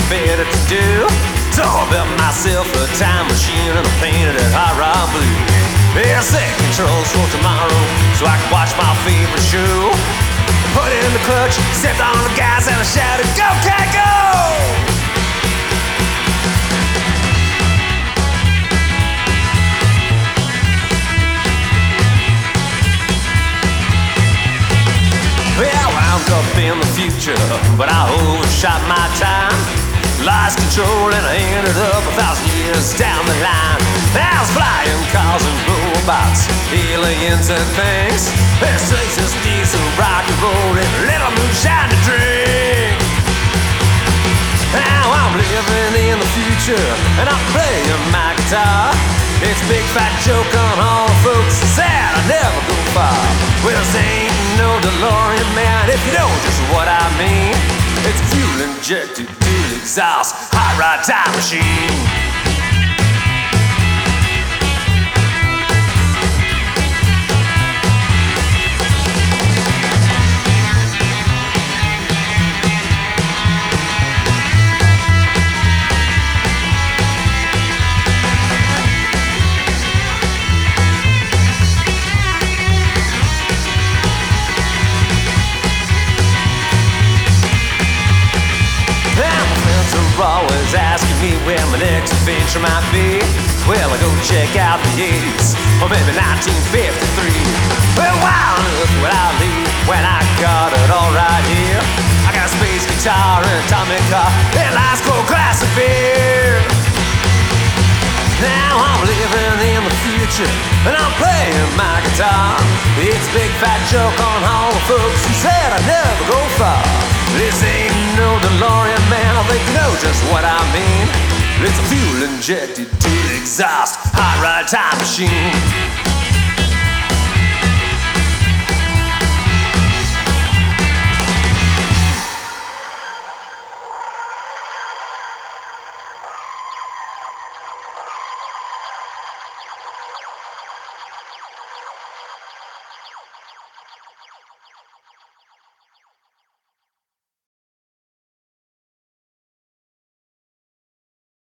better to do. So I built myself a time machine and I painted it hot rod blue. Yeah, set controls for tomorrow so I can watch my favorite show. Put in the clutch, stepped on the gas and I shouted, "Go, cat, go!" Well, I wound up in the future, but I overshot my time. Lost control and I ended up 1,000 years down the line. I was flying cars and robots, aliens and things. There's traces, diesel, rock and roll, and a little moonshine to drink. Now I'm living in the future and I'm playing my guitar. It's a big fat joke on all the folks that said I never go far. Well, this ain't no DeLorean, man, if you know just what I mean. It's a fuel injected to the exhaust, hot rod time machine. Always asking me where my next adventure might be. Well, I go check out the 80s, or maybe 1953. Well, why on earth would I leave when I got it all right here? I got a space guitar and atomic car and high school classic beer. Now I'm living in the future and I'm playing my guitar. It's a big fat joke on all the folks who said I'd never go far. This ain't no DeLorean, man, I think you know just what I mean. It's a fuel injected to the exhaust, hot rod time machine.